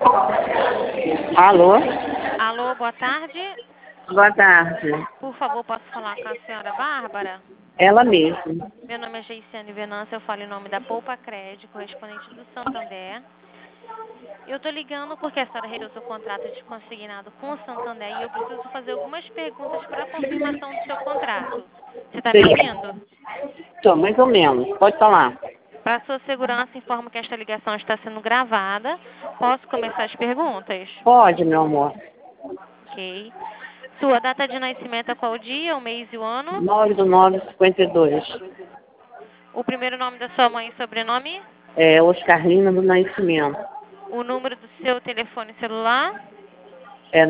Alô? Alô, boa tarde. Boa tarde. Por favor, posso falar com a senhora Bárbara? Ela mesma. Meu nome é Geiciane Venâncio, eu falo em nome da Poupa Crédito, correspondente do Santander. Eu estou ligando porque a senhora realizou seu contrato de consignado com o Santander e eu preciso fazer algumas perguntas para a confirmação do seu contrato. Você está me Sim. ouvindo? Tô, mais ou menos. Pode falar. Para sua segurança, informo que esta ligação está sendo gravada. Posso começar as perguntas? Pode, meu amor. Ok. Sua data de nascimento é qual dia, o mês e o ano? 9/9/52. O primeiro nome da sua mãe e sobrenome? É Oscarlina do Nascimento. O número do seu telefone celular? É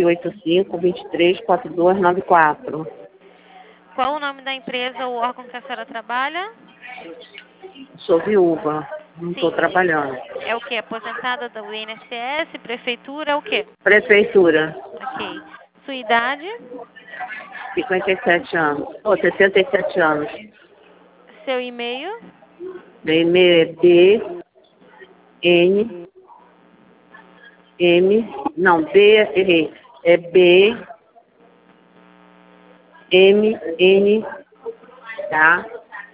985-234294. Qual o nome da empresa ou órgão que a senhora trabalha? Sou viúva. Não estou Sim. trabalhando. É o quê? Aposentada do INSS, prefeitura, é o quê? Prefeitura. Ok. Sua idade? 57 anos. Ou 67 anos. Seu e-mail? Meu e-mail é errei. É BMN, tá?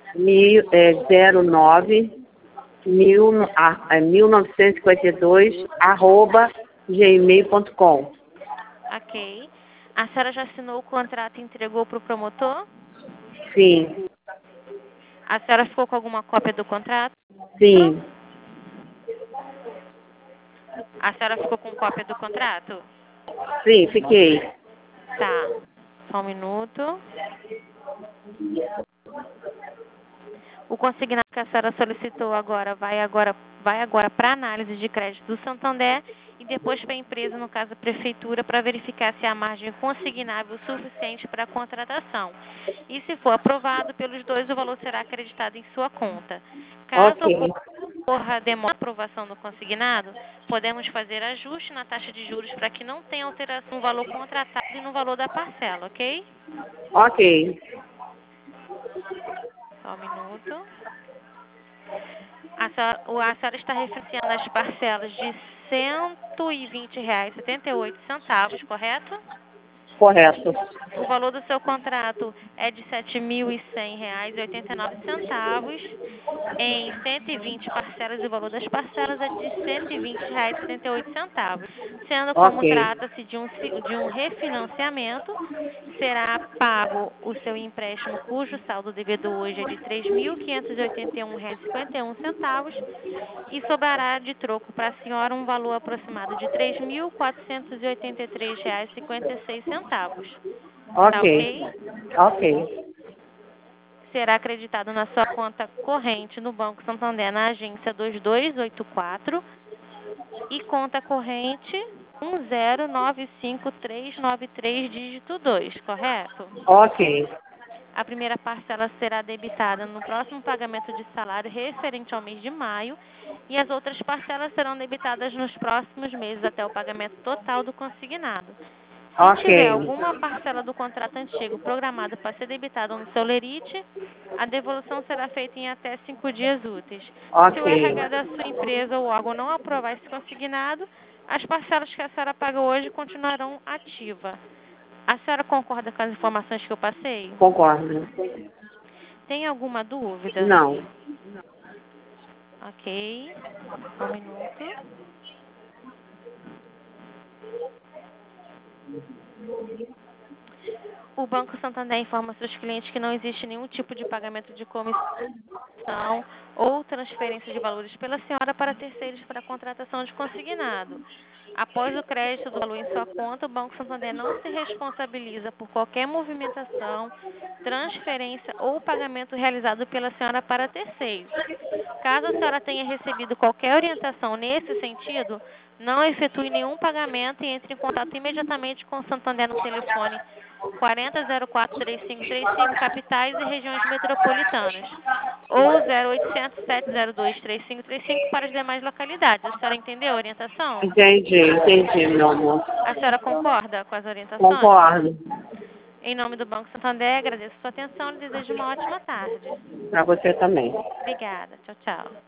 1952, @gmail.com. Ok. A senhora já assinou o contrato e entregou para o promotor? Sim, A senhora ficou com alguma cópia do contrato? sim, A senhora ficou com cópia do contrato? sim, fiquei. Tá. Só um minuto. O consignado que a senhora solicitou vai agora para análise de crédito do Santander e depois para a empresa, no caso a prefeitura, para verificar se há margem consignável suficiente para a contratação. E se for aprovado pelos dois, o valor será acreditado em sua conta. Caso Ok, ocorra demora a aprovação do consignado, podemos fazer ajuste na taxa de juros para que não tenha alteração no valor contratado e no valor da parcela, ok? ok, Só um minuto. A senhora está referenciando as parcelas de R$ 120,78, correto? correto. O valor do seu contrato é de R$ 7.100,89. Em 120 parcelas, o valor das parcelas é de R$ 120,78. Sendo como Ok, trata-se de um refinanciamento, será pago o seu empréstimo cujo saldo devedor hoje é de R$ 3.581,51 e sobrará de troco para a senhora um valor aproximado de R$ 3.483,56. Tá ok, ok? ok, Será acreditado na sua conta corrente no Banco Santander na agência 2284 e conta corrente 1095393 dígito 2, correto? ok, A primeira parcela será debitada no próximo pagamento de salário referente ao mês de maio e as outras parcelas serão debitadas nos próximos meses até o pagamento total do consignado. Se tiver ok, alguma parcela do contrato antigo programada para ser debitada no seu lerite, a devolução será feita em até 5 dias úteis. Se o ok. RH da sua empresa ou órgão não aprovar esse consignado, as parcelas que a senhora paga hoje continuarão ativas. A senhora concorda com as informações que eu passei? Concordo. Tem alguma dúvida? Não. Ok. Só um minuto. O Banco Santander informa seus clientes que não existe nenhum tipo de pagamento de comissão ou transferência de valores pela senhora para terceiros para a contratação de consignado. Após o crédito do valor em sua conta, o Banco Santander não se responsabiliza por qualquer movimentação, transferência ou pagamento realizado pela senhora para terceiros. Caso a senhora tenha recebido qualquer orientação nesse sentido, não efetue nenhum pagamento e entre em contato imediatamente com o Santander no telefone 4004-3535, capitais e regiões metropolitanas, ou 0800-702-3535 para as demais localidades. A senhora entendeu a orientação? Entendi, meu amor. A senhora concorda com as orientações? Concordo. Em nome do Banco Santander, agradeço a sua atenção e desejo uma ótima tarde. Para você também. Obrigada. Tchau, tchau.